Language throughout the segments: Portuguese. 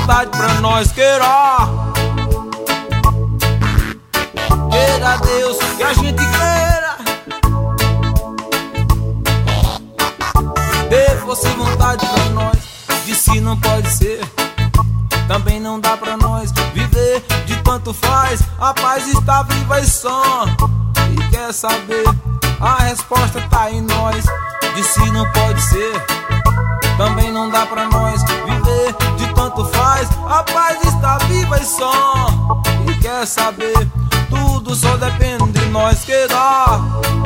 vontade pra nós, queira. Queira Deus que a gente queira. Dê força e vontade pra nós. De si não pode ser, também não dá pra nós viver de tanto faz. A paz está viva e só. E quer saber? A resposta tá em nós. De si não pode ser, também não dá pra nós viver de tanto faz. A paz está viva e só. E quer saber? Tudo só depende de nós, queira.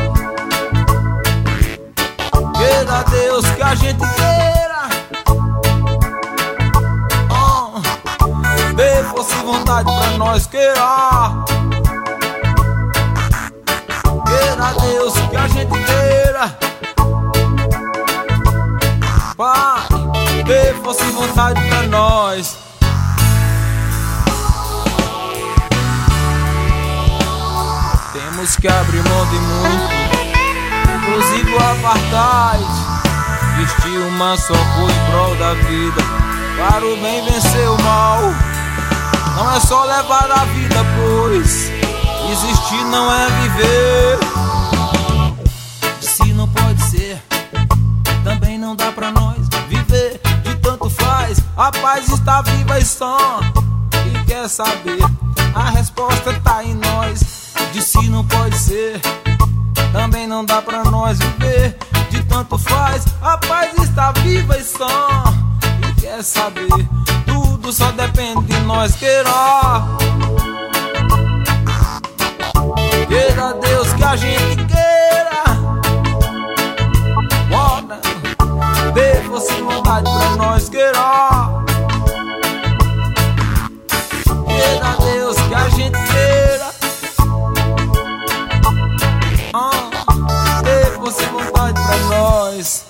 Queira Deus que a gente queira. Dê força e vontade pra nós, queira. Queira Deus que a gente queira. Pai, dê força e vontade pra nós. Temos que abrir mão de muito, inclusive o apartheid. Vestir uma só cor em prol da vida, para o bem vencer o mal. Não é só levar a vida, pois existir não é viver. Se não pode ser, também não dá pra nós viver de tanto faz. A paz está viva e só. E quer saber? A resposta tá em nós. De si não pode ser, também não dá pra nós viver de tanto faz. A paz está viva e só. E quer saber? Tudo só depende de nós, queira. Queira Deus que a gente queira. Bora, dê força e vontade pra nós, queira. Queira Deus que a gente queira. Dê força e vontade pra nós.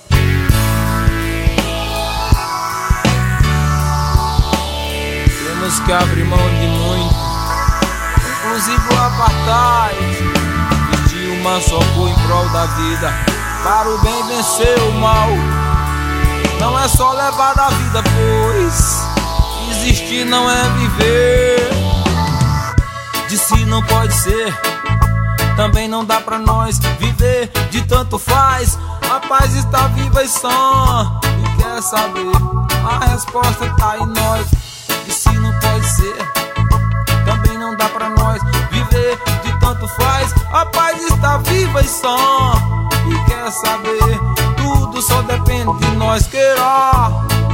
Temos que abrir mão de muito, inclusive o apartheid. Vestir uma só cor em prol da vida, para o bem vencer o mal. Não é só levar a vida, pois existir não é viver. De si não pode ser, também não dá pra nós viver de tanto faz. A paz está viva e só. E quer saber? A resposta tá em nós. De si não pode ser, também não dá pra nós viver de tanto faz. A paz está viva e só. E quer saber? Tudo só depende de nós, queira.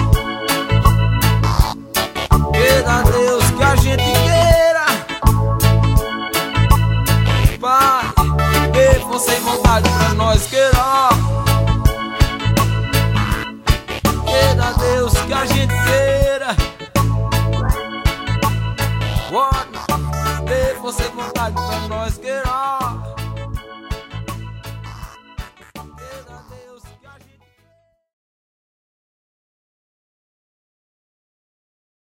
Queira Deus que a gente queira. Pai, dê força e vontade pra nós, queira. Queira Deus que a gente